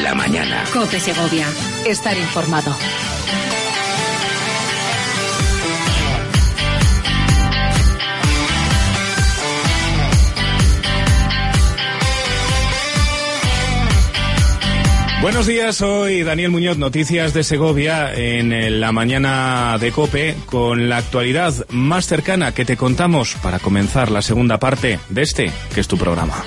la mañana. COPE Segovia. Estar informado. Buenos días, soy Daniel Muñoz, Noticias de Segovia en la mañana de COPE, con la actualidad más cercana que te contamos para comenzar la segunda parte de este, que es tu programa.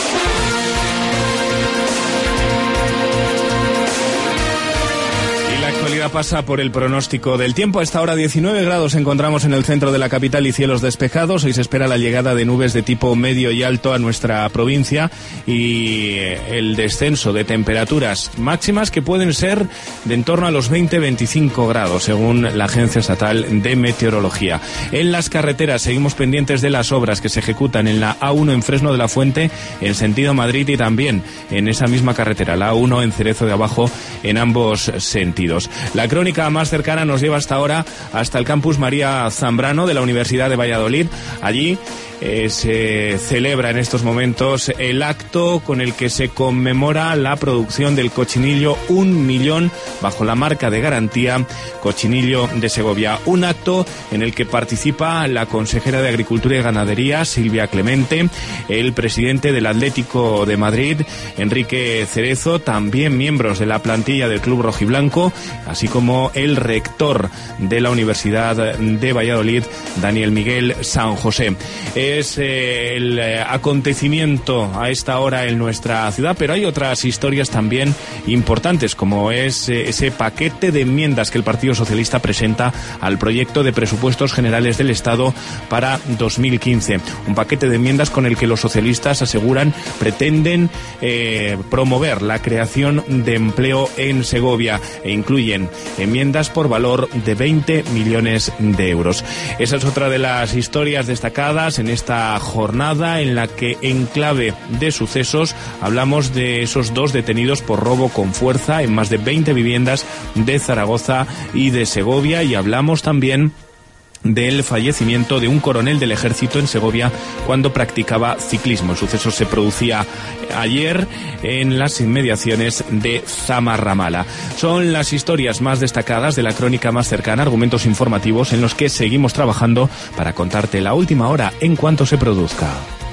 Pasa por el pronóstico del tiempo. A esta hora 19 grados encontramos en el centro de la capital y cielos despejados. Hoy se espera la llegada de nubes de tipo medio y alto a nuestra provincia y el descenso de temperaturas máximas que pueden ser de en torno a los 20-25 grados según la Agencia Estatal de Meteorología. En las carreteras seguimos pendientes de las obras que se ejecutan en la A1 en Fresno de la Fuente en sentido Madrid y también en esa misma carretera, la A1 en Cerezo de Abajo, en ambos sentidos. La crónica más cercana nos lleva hasta ahora hasta el campus María Zambrano de la Universidad de Valladolid. Allí se celebra en estos momentos el acto con el que se conmemora la producción del cochinillo 1 millón bajo la marca de garantía Cochinillo de Segovia. Un acto en el que participa la consejera de Agricultura y Ganadería, Silvia Clemente, el presidente del Atlético de Madrid, Enrique Cerezo, también miembros de la plantilla del Club Rojiblanco, así como el rector de la Universidad de Valladolid, Daniel Miguel San José. Es el acontecimiento a esta hora en nuestra ciudad, pero hay otras historias también importantes, como es ese paquete de enmiendas que el Partido Socialista presenta al proyecto de presupuestos generales del Estado para 2015. Un paquete de enmiendas con el que los socialistas aseguran pretenden promover la creación de empleo en Segovia e incluyen enmiendas por valor de 20 millones de euros. Esa es otra de las historias destacadas en esta jornada en la que, en clave de sucesos, hablamos de esos 2 detenidos por robo con fuerza en más de 20 viviendas de Zaragoza y de Segovia, y hablamos también del fallecimiento de un coronel del ejército en Segovia cuando practicaba ciclismo. El suceso se producía ayer en las inmediaciones de Zamarramala. Son las historias más destacadas de la crónica más cercana, argumentos informativos en los que seguimos trabajando para contarte la última hora en cuanto se produzca.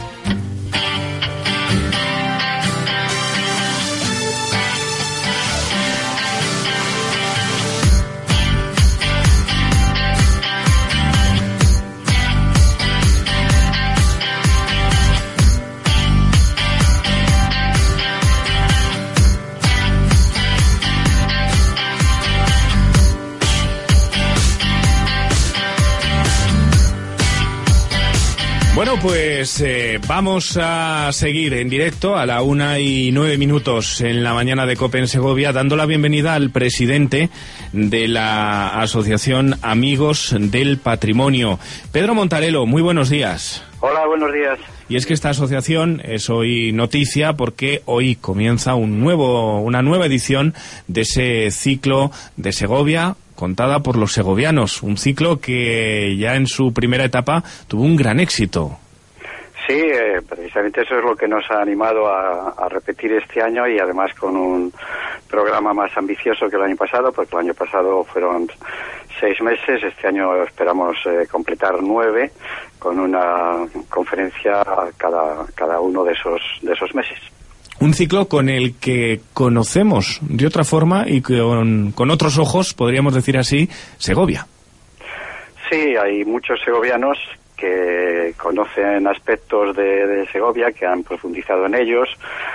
Bueno, pues vamos a seguir en directo a la 1:09 en la mañana de COPE en Segovia, dando la bienvenida al presidente de la Asociación Amigos del Patrimonio, Pedro Montarelo. Muy buenos días. Hola, buenos días. Y es que esta asociación es hoy noticia porque hoy comienza una nueva edición de ese ciclo de Segovia, contada por los segovianos, un ciclo que ya en su primera etapa tuvo un gran éxito. Sí, precisamente eso es lo que nos ha animado a repetir este año, y además con un programa más ambicioso que el año pasado, porque el año pasado fueron 6 meses, este año esperamos completar 9, con una conferencia cada uno de esos meses. Un ciclo con el que conocemos de otra forma y con otros ojos, podríamos decir así, Segovia. Sí, hay muchos segovianos que conocen aspectos de Segovia, que han profundizado en ellos,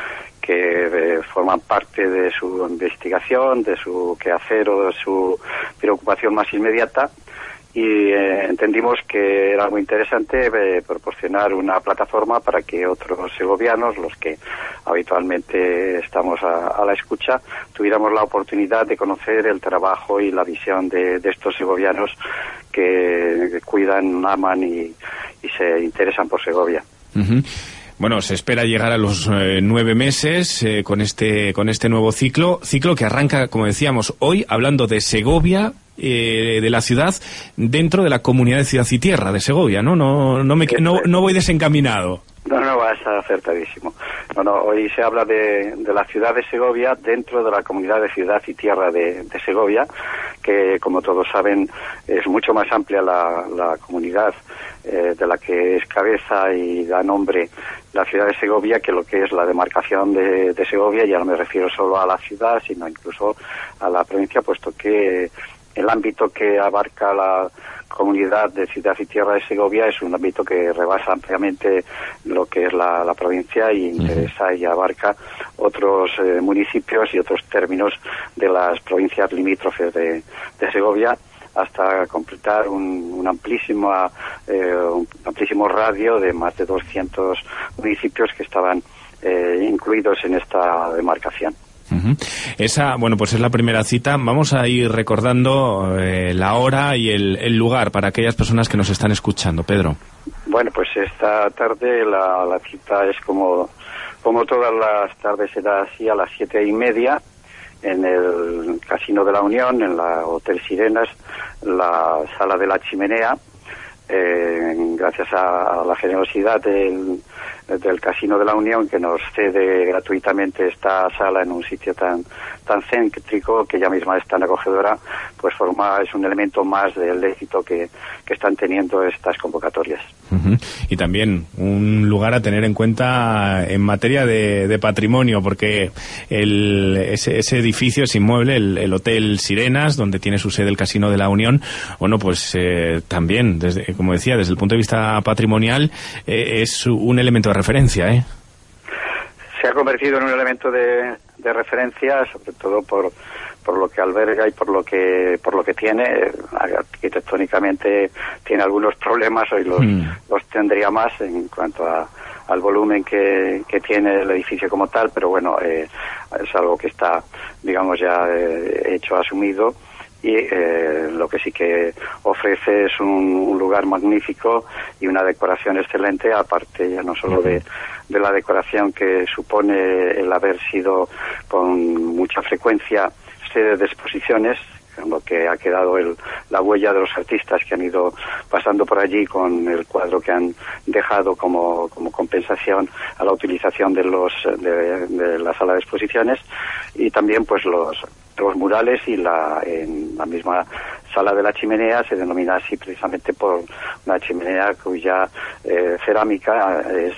que forman parte de su investigación, de su quehacer o de su preocupación más inmediata, y entendimos que era muy interesante proporcionar una plataforma para que otros segovianos, los que habitualmente estamos a la escucha, tuviéramos la oportunidad de conocer el trabajo y la visión de estos segovianos que cuidan, aman y se interesan por Segovia. Uh-huh. Bueno, se espera llegar a los 9 meses con este nuevo ciclo que arranca, como decíamos, hoy hablando de Segovia, de la ciudad, dentro de la comunidad de Ciudad y Tierra de Segovia, ¿no? No voy desencaminado. No, vas acertadísimo. Bueno, hoy se habla de la ciudad de Segovia dentro de la comunidad de Ciudad y Tierra de Segovia, que como todos saben es mucho más amplia la comunidad de la que es cabeza y da nombre la ciudad de Segovia que lo que es la demarcación de Segovia. Ya no me refiero solo a la ciudad, sino incluso a la provincia, puesto que el ámbito que abarca la comunidad de Ciudad y Tierra de Segovia es un ámbito que rebasa ampliamente lo que es la provincia y interesa y abarca otros municipios y otros términos de las provincias limítrofes de Segovia, hasta completar un amplísimo radio de más de 200 municipios que estaban incluidos en esta demarcación. Esa, bueno, pues es la primera cita. Vamos a ir recordando la hora y el lugar para aquellas personas que nos están escuchando. Pedro. Bueno, pues esta tarde la cita es como todas las tardes, será así a las 7:30 en el Casino de la Unión, en la Hotel Sirenas, la Sala de la Chimenea. Gracias a la generosidad del Casino de la Unión, que nos cede gratuitamente esta sala en un sitio tan céntrico, que ella misma es tan acogedora, pues es un elemento más del éxito que están teniendo estas convocatorias. Y también un lugar a tener en cuenta en materia de patrimonio, porque ese edificio, ese inmueble, el Hotel Sirenas, donde tiene su sede el Casino de la Unión, bueno, pues también, como decía, desde el punto de vista patrimonial, es un elemento de referencia, ¿eh? Se ha convertido en un elemento de referencia, sobre todo por lo que alberga y por lo que tiene. Arquitectónicamente tiene algunos problemas, hoy los tendría más en cuanto al volumen que tiene el edificio como tal, pero bueno, es algo que está, digamos, ya hecho, asumido. Y lo que sí que ofrece es un lugar magnífico y una decoración excelente, aparte ya no solo de la decoración que supone el haber sido con mucha frecuencia sede de exposiciones, en lo que ha quedado la huella de los artistas que han ido pasando por allí con el cuadro que han dejado como compensación a la utilización de la sala de exposiciones, y también pues los murales, y en la misma Sala de la Chimenea se denomina así precisamente por una chimenea cuya cerámica es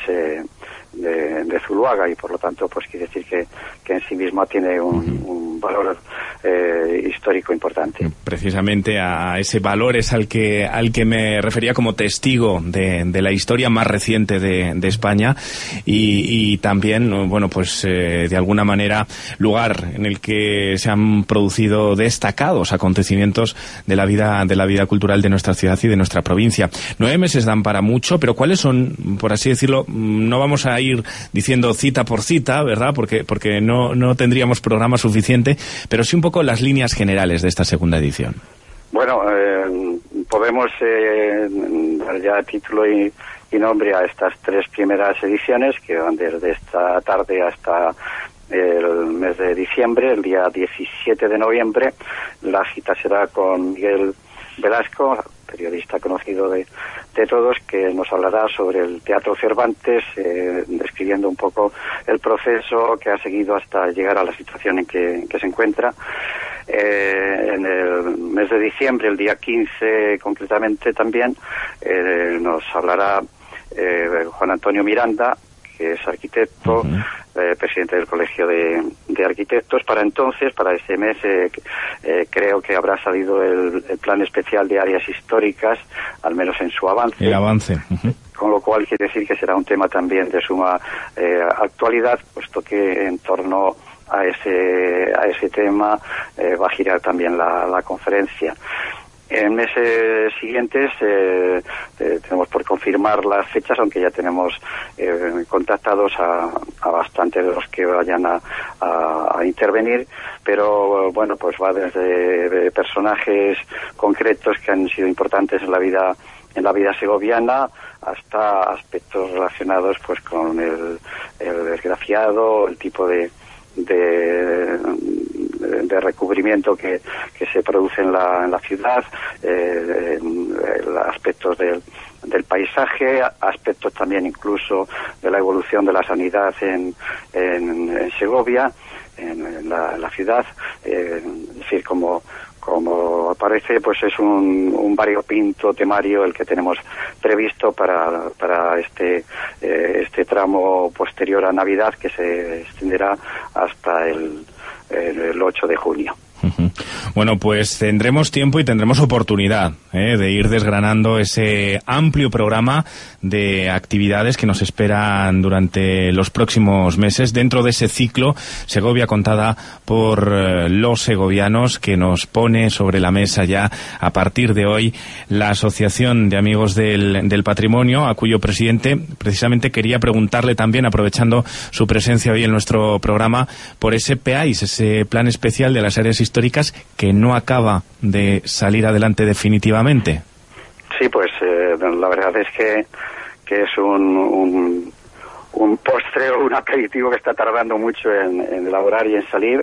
de Zuluaga, y por lo tanto pues quiere decir que en sí misma tiene un valor histórico importante. Precisamente a ese valor es al que me refería como testigo de la historia más reciente de España, y también, bueno, pues de alguna manera lugar en el que se han producido destacados acontecimientos de la vida cultural de nuestra ciudad y de nuestra provincia. 9 meses dan para mucho, pero ¿cuáles son, por así decirlo? No vamos a ir diciendo cita por cita, ¿verdad? Porque no tendríamos programa suficiente, pero sí un poco las líneas generales de esta segunda edición. Bueno, podemos dar ya título y nombre a estas 3 primeras ediciones, que van desde esta tarde hasta el mes de diciembre. El día 17 de noviembre la cita será con Miguel Velasco, periodista conocido de todos, que nos hablará sobre el Teatro Cervantes, describiendo un poco el proceso que ha seguido hasta llegar a la situación en que se encuentra. En el mes de diciembre, el día 15 concretamente también, nos hablará Juan Antonio Miranda, que es arquitecto, presidente del Colegio de Arquitectos. Para entonces, para este mes, creo que habrá salido el plan especial de áreas históricas, al menos en su avance. El avance. Con lo cual quiere decir que será un tema también de suma actualidad, puesto que en torno a ese tema va a girar también la conferencia. En meses siguientes tenemos por confirmar las fechas, aunque ya tenemos contactados a bastante de los que vayan a intervenir, pero bueno, pues va desde personajes concretos que han sido importantes en la vida segoviana, hasta aspectos relacionados pues con el desgraciado, el tipo de de recubrimiento que se produce en la ciudad, aspectos del paisaje, aspectos también incluso de la evolución de la sanidad en Segovia, en la ciudad, es decir, como aparece, pues es un variopinto temario el que tenemos previsto para este tramo posterior a Navidad, que se extenderá hasta el 8 de junio. Bueno, pues tendremos tiempo y tendremos oportunidad de ir desgranando ese amplio programa de actividades que nos esperan durante los próximos meses dentro de ese ciclo Segovia contada por los segovianos, que nos pone sobre la mesa ya a partir de hoy la Asociación de Amigos del Patrimonio, a cuyo presidente precisamente quería preguntarle también, aprovechando su presencia hoy en nuestro programa, por ese PAIS, ese plan especial de las áreas históricas que no acaba de salir adelante definitivamente. Sí, pues la verdad es que es un postre o un aperitivo que está tardando mucho en elaborar y en salir.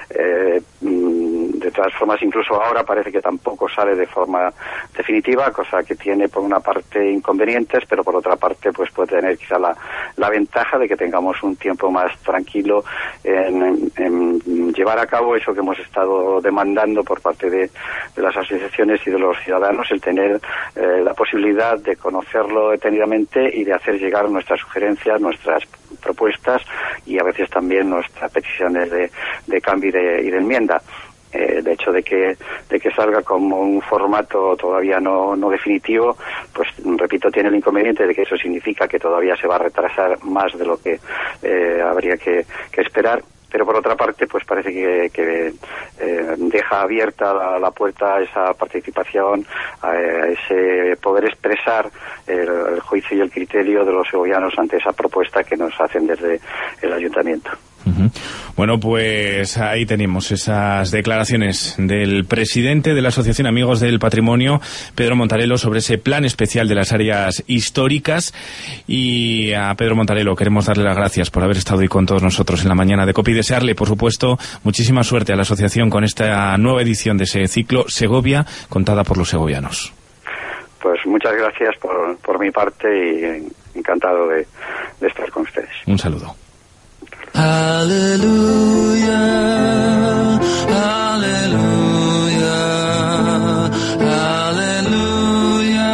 De todas formas, incluso ahora parece que tampoco sale de forma definitiva, cosa que tiene por una parte inconvenientes, pero por otra parte pues puede tener quizá la ventaja de que tengamos un tiempo más tranquilo en llevar a cabo eso que hemos estado demandando por parte de las asociaciones y de los ciudadanos, el tener la posibilidad de conocerlo detenidamente y de hacer llegar nuestras sugerencias, nuestras propuestas y a veces también nuestras peticiones de cambio y de enmienda. El hecho de que salga como un formato todavía no definitivo, pues repito, tiene el inconveniente de que eso significa que todavía se va a retrasar más de lo que habría que esperar. Pero por otra parte, pues parece que deja abierta la puerta a esa participación, a ese poder expresar el juicio y el criterio de los segovianos ante esa propuesta que nos hacen desde el ayuntamiento. Bueno, pues ahí tenemos esas declaraciones del presidente de la Asociación Amigos del Patrimonio, Pedro Montarello, sobre ese plan especial de las áreas históricas. Y a Pedro Montarello queremos darle las gracias por haber estado hoy con todos nosotros en la mañana de COPE y desearle, por supuesto, muchísima suerte a la asociación con esta nueva edición de ese ciclo Segovia contada por los segovianos. Pues muchas gracias por mi parte y encantado de estar con ustedes. Un saludo. Aleluya, aleluya, aleluya,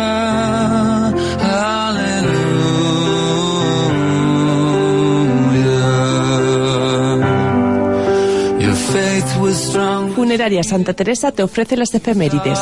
aleluya. Your faith was strong. Funeraria Santa Teresa te ofrece las efemérides.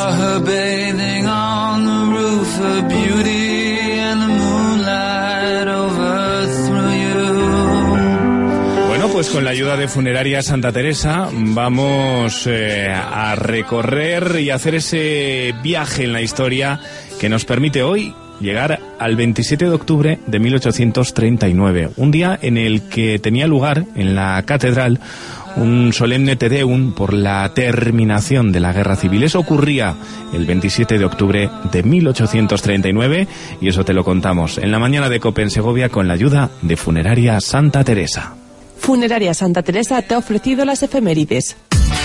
Pues con la ayuda de Funeraria Santa Teresa vamos a recorrer y hacer ese viaje en la historia que nos permite hoy llegar al 27 de octubre de 1839, un día en el que tenía lugar en la catedral un solemne Te Deum por la terminación de la Guerra Civil. Eso ocurría el 27 de octubre de 1839 y eso te lo contamos en la mañana de COPE en Segovia con la ayuda de Funeraria Santa Teresa. Funeraria Santa Teresa te ha ofrecido las efemérides.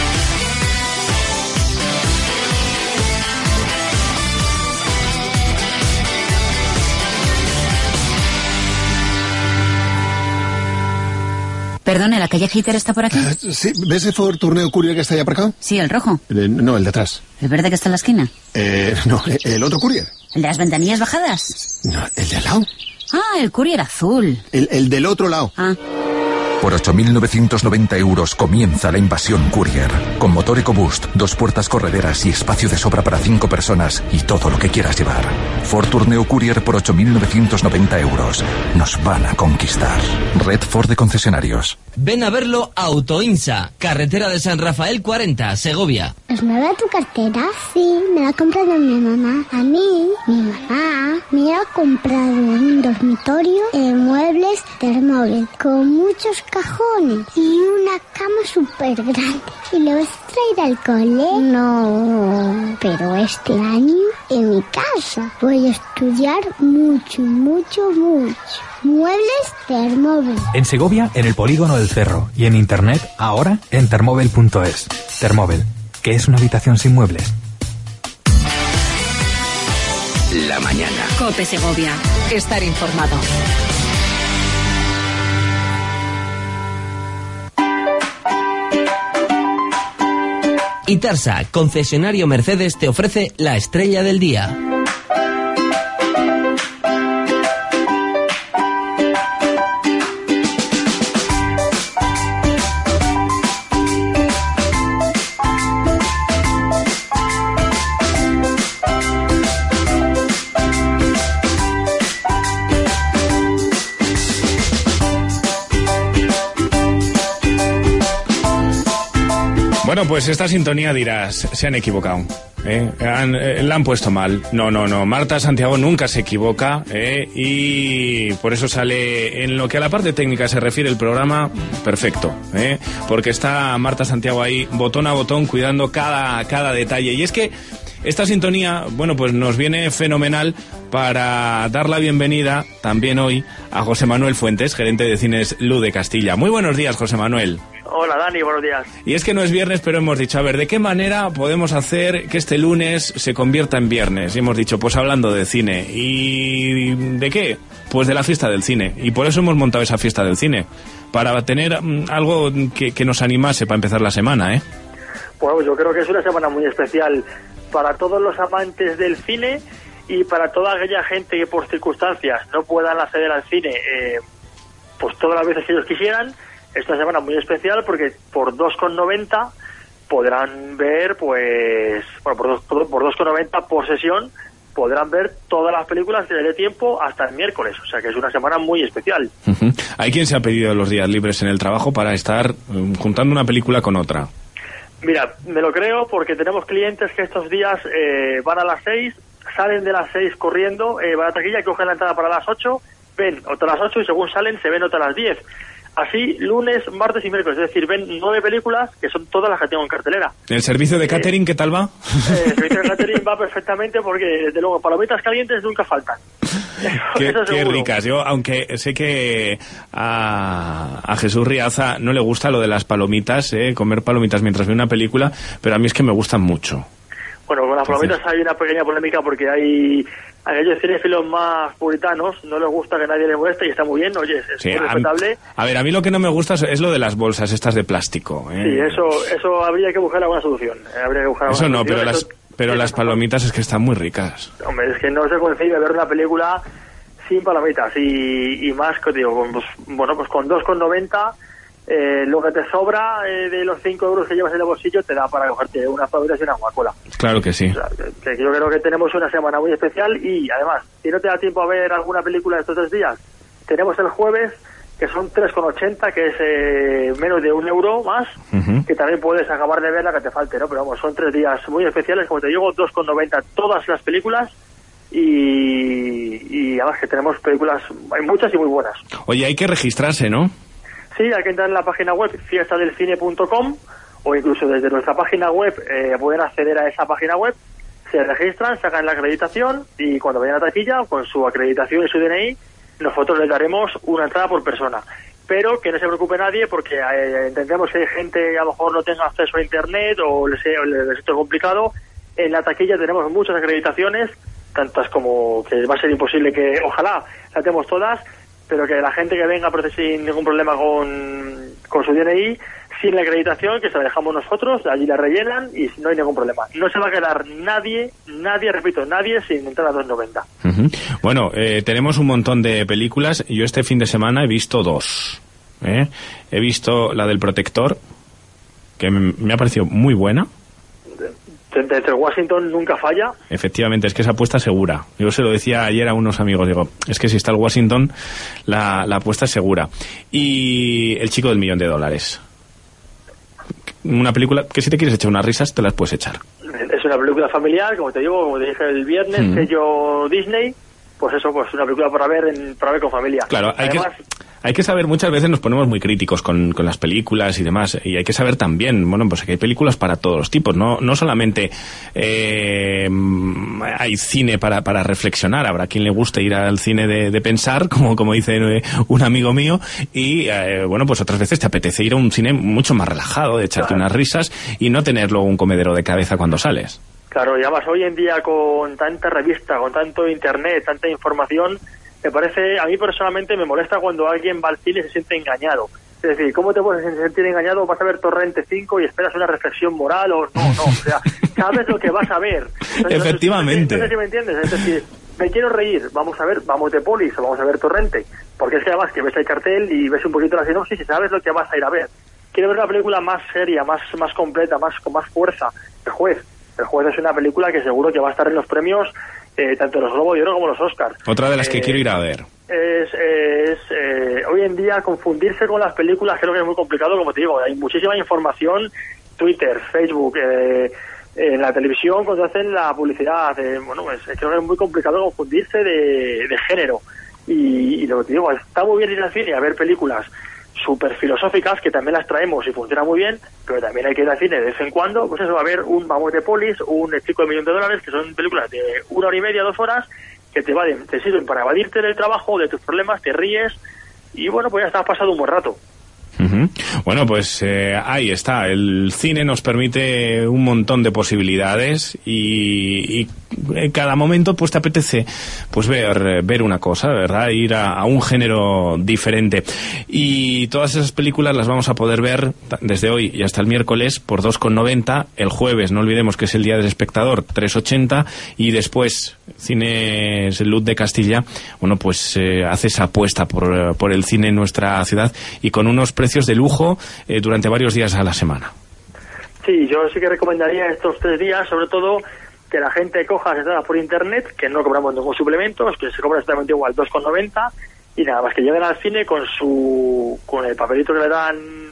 Perdone, ¿la calle Hitler está por aquí? Sí, ¿ves el Ford Tourneo Courier que está allá por acá? Sí, el rojo. No, el de atrás. ¿El verde que está en la esquina? No, el otro Courier. ¿El de las ventanillas bajadas? No, el de al lado. Ah, el Courier azul. El del otro lado. Ah. Por 8.990 euros comienza la invasión Courier. Con motor EcoBoost, 2 puertas correderas y espacio de sobra para 5 personas y todo lo que quieras llevar. Ford Tourneo Courier por 8.990 euros. Nos van a conquistar. Red Ford de concesionarios. Ven a verlo a Autoinsa, carretera de San Rafael 40, Segovia. ¿Es nueva tu cartera? Sí, me la ha comprado mi mamá. A mí, mi mamá me ha comprado un dormitorio, muebles, termóvil, con muchos cajones y una cama súper grande. ¿Y lo vas a traer al cole? No, pero este año en mi casa voy a estudiar mucho. Muebles Termóvil. En Segovia, en el Polígono del Cerro. Y en internet, ahora, en termóvil.es. Termóvil, ¿qué es una habitación sin muebles? La mañana. COPE Segovia. Estar informado. Itarsa, concesionario Mercedes, te ofrece la estrella del día. Bueno, pues esta sintonía dirás, se han equivocado. La han puesto mal. No. Marta Santiago nunca se equivoca, y por eso sale, en lo que a la parte técnica se refiere, el programa perfecto, porque está Marta Santiago ahí, botón a botón, cuidando cada detalle. Y es que esta sintonía, bueno, pues nos viene fenomenal para dar la bienvenida también hoy a José Manuel Fuentes, gerente de Cines Luz de Castilla. Muy buenos días, José Manuel. Hola, Dani, buenos días. Y es que no es viernes, pero hemos dicho, a ver, ¿de qué manera podemos hacer que este lunes se convierta en viernes? Y hemos dicho, pues hablando de cine. ¿Y de qué? Pues de la fiesta del cine. Y por eso hemos montado esa fiesta del cine, para tener algo que nos animase para empezar la semana, ¿eh? Pues yo creo que es una semana muy especial para todos los amantes del cine y para toda aquella gente que por circunstancias no puedan acceder al cine pues todas las veces que ellos quisieran. Esta semana muy especial porque por 2,90 podrán ver, pues, bueno, por 2,90 por sesión podrán ver todas las películas que les dé tiempo hasta el miércoles. O sea que es una semana muy especial. Uh-huh. ¿Hay quien se ha pedido los días libres en el trabajo para estar juntando una película con otra? Mira, me lo creo porque tenemos clientes que estos días van a las 6, salen de las 6 corriendo, van a la taquilla, cogen la entrada para las 8, ven otra las 8 y según salen se ven otra las 10. Así, lunes, martes y miércoles. Es decir, ven 9 películas, que son todas las que tengo en cartelera. ¿El servicio de catering qué tal va? El servicio de catering va perfectamente porque, desde luego, palomitas calientes nunca faltan. Qué ricas. Yo, aunque sé que a Jesús Riaza no le gusta lo de las palomitas, comer palomitas mientras ve una película, pero a mí es que me gustan mucho. Bueno, con las palomitas hay una pequeña polémica porque hay aquellos cinéfilos más puritanos, no les gusta que nadie les moleste y está muy bien, oye, es muy respetable. A ver, a mí lo que no me gusta es lo de las bolsas estas de plástico. Sí, eso habría que buscar alguna solución. Eso no, pero las palomitas es que están muy ricas. Hombre, es que no se concibe ver una película sin palomitas y más, que digo, pues con 2,90 lo que te sobra de los 5 euros que llevas en el bolsillo te da para cogerte unas palomitas y una Coca-Cola. Claro que sí. O sea, que yo creo que tenemos una semana muy especial y además, si no te da tiempo a ver alguna película estos 3 días, tenemos el jueves, que son 3,80, que es menos de 1 euro más, que también puedes acabar de ver la que te falte, ¿no? Pero vamos, son 3 días muy especiales, como te digo, 2,90 todas las películas. Y además que tenemos películas, hay muchas y muy buenas. Oye, hay que registrarse, ¿no? Sí, hay que entrar en la página web fiestadelcine.com o incluso desde nuestra página web pueden acceder a esa página web, se registran, sacan la acreditación y cuando vayan a la taquilla con su acreditación y su DNI nosotros les daremos una entrada por persona. Pero que no se preocupe nadie porque entendemos que hay gente que a lo mejor no tenga acceso a internet o les es complicado. En la taquilla tenemos muchas acreditaciones, tantas como que va a ser imposible que, ojalá, las tenemos todas, pero que la gente que venga sin ningún problema con su DNI, sin la acreditación, que se la dejamos nosotros, allí la rellenan y no hay ningún problema. No se va a quedar nadie, repito, nadie sin entrar a 2,90. Uh-huh. Bueno, tenemos un montón de películas. Yo este fin de semana he visto 2. He visto la del Protector, que me ha parecido muy buena. Entre Washington nunca falla. Efectivamente, es que es apuesta segura. Yo se lo decía ayer a unos amigos, digo, es que si está el Washington, la apuesta es segura. Y El chico del $1.000.000. Una película que si te quieres echar unas risas, te las puedes echar. Es una película familiar, como te digo, como te dije el viernes, sello Disney, pues eso, pues una película para ver con familia. Claro, Hay que saber, muchas veces nos ponemos muy críticos con las películas y demás, y hay que saber también, bueno, pues que hay películas para todos los tipos, no solamente hay cine para reflexionar, habrá quien le guste ir al cine de pensar, como dice un amigo mío, y bueno, pues otras veces te apetece ir a un cine mucho más relajado, de echarte unas risas y no tener luego un comedero de cabeza cuando sales. Claro, y además hoy en día con tanta revista, con tanto internet, tanta información, me parece, a mí personalmente me molesta cuando alguien va al cine y se siente engañado. Es decir, ¿cómo te puedes sentir engañado? ¿Vas a ver Torrente 5 y esperas una reflexión moral o no? O sea, sabes lo que vas a ver. Entonces, efectivamente. No sé si me entiendes. Es decir, me quiero reír, vamos a ver, vamos de Polis o vamos a ver Torrente. Porque es que además que ves el cartel y ves un poquito la sinopsis y sabes lo que vas a ir a ver. Quiero ver una película más seria, más completa, con más fuerza. El Juez es una película que seguro que va a estar en los premios, tanto los Globos de Oro como los Oscars. Otra de las que quiero ir a ver. Hoy en día confundirse con las películas creo que es muy complicado, como te digo, hay muchísima información, Twitter, Facebook, en la televisión cuando hacen la publicidad, creo que es muy complicado confundirse de género, y lo que te digo, está muy bien ir al cine a ver películas súper filosóficas, que también las traemos y funcionan muy bien, pero también hay que ir al cine de vez en cuando, pues eso, va a haber un Vamos de Polis, un El Chico de $1.000.000, que son películas de 1 hora y media, 2 horas, que te sirven para evadirte del trabajo, de tus problemas, te ríes, y bueno, pues ya estás pasado un buen rato. Uh-huh. Bueno, pues ahí está. El cine nos permite un montón de posibilidades y en cada momento pues te apetece pues ver una cosa, ¿verdad? Ir a un género diferente. Y todas esas películas las vamos a poder ver desde hoy y hasta el miércoles por 2,90. El jueves, no olvidemos que es el Día del Espectador, 3,80. Y después, Cines Luz de Castilla, bueno, pues hace esa apuesta por el cine en nuestra ciudad y con unos precios de lujo durante varios días a la semana. Sí, yo sí que recomendaría estos 3 días, sobre todo, que la gente coja las entradas por internet, que no cobramos ningún suplemento, que se cobra exactamente igual, 2,90, y nada más que lleguen al cine con el papelito que le dan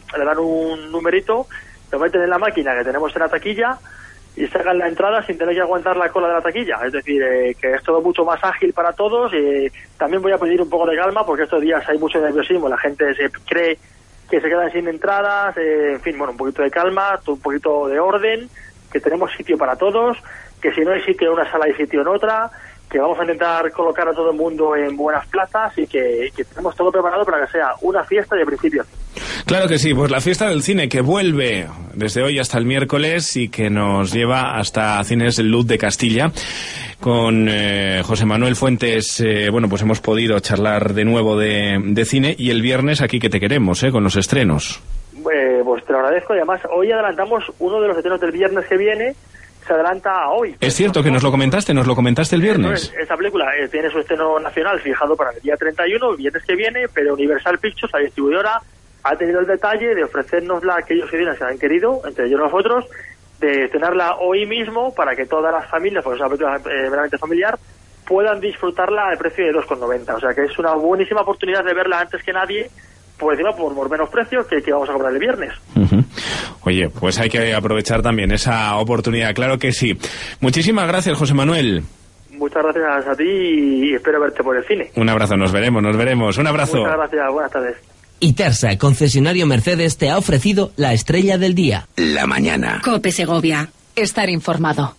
un numerito, lo meten en la máquina que tenemos en la taquilla y sacan la entrada sin tener que aguantar la cola de la taquilla. Es decir, que es todo mucho más ágil para todos. También voy a pedir un poco de calma porque estos días hay mucho nerviosismo, la gente se cree que se quedan sin entradas, en fin, bueno, un poquito de calma, un poquito de orden, que tenemos sitio para todos, que si no hay sitio en una sala hay sitio en otra, que vamos a intentar colocar a todo el mundo en buenas plazas y que tenemos todo preparado para que sea una fiesta de principio. Claro que sí, pues la fiesta del cine que vuelve desde hoy hasta el miércoles y que nos lleva hasta Cines Luz de Castilla. Con José Manuel Fuentes, bueno, pues hemos podido charlar de nuevo de cine y el viernes aquí que te queremos, con los estrenos. Pues te lo agradezco y además hoy adelantamos uno de los estrenos del viernes que viene, se adelanta a hoy. Es cierto que nos lo comentaste el viernes. Esta película tiene su estreno nacional fijado para el día 31, el viernes que viene, pero Universal Pictures, la distribuidora, ha tenido el detalle de ofrecernosla a aquellos que han querido, entre ellos nosotros, de estrenarla hoy mismo para que todas las familias, porque es una película meramente familiar, puedan disfrutarla al precio de 2,90. O sea que es una buenísima oportunidad de verla antes que nadie, pues encima por menos precio que vamos a cobrar el viernes. Uh-huh. Oye, pues hay que aprovechar también esa oportunidad, claro que sí. Muchísimas gracias, José Manuel. Muchas gracias a ti y espero verte por el cine. Un abrazo, nos veremos. Un abrazo. Muchas gracias, buenas tardes. Itersa, concesionario Mercedes, te ha ofrecido la estrella del día. La mañana. COPE Segovia. Estar informado.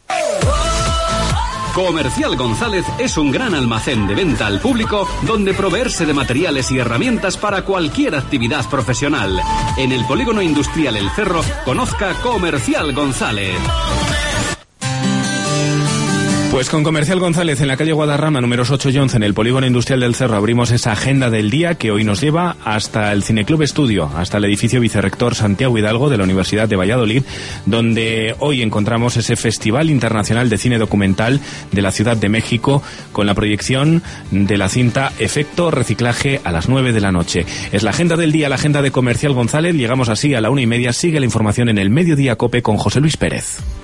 Comercial González es un gran almacén de venta al público donde proveerse de materiales y herramientas para cualquier actividad profesional. En el Polígono Industrial El Cerro, conozca Comercial González. Pues con Comercial González en la calle Guadarrama, números 8 y 11, en el Polígono Industrial del Cerro, abrimos esa agenda del día que hoy nos lleva hasta el Cineclub Estudio, hasta el edificio Vicerrector Santiago Hidalgo de la Universidad de Valladolid, donde hoy encontramos ese Festival Internacional de Cine Documental de la Ciudad de México, con la proyección de la cinta Efecto Reciclaje a las 9 de la noche. Es la agenda del día, la agenda de Comercial González. Llegamos así a la 1:30. Sigue la información en el Mediodía COPE con José Luis Pérez.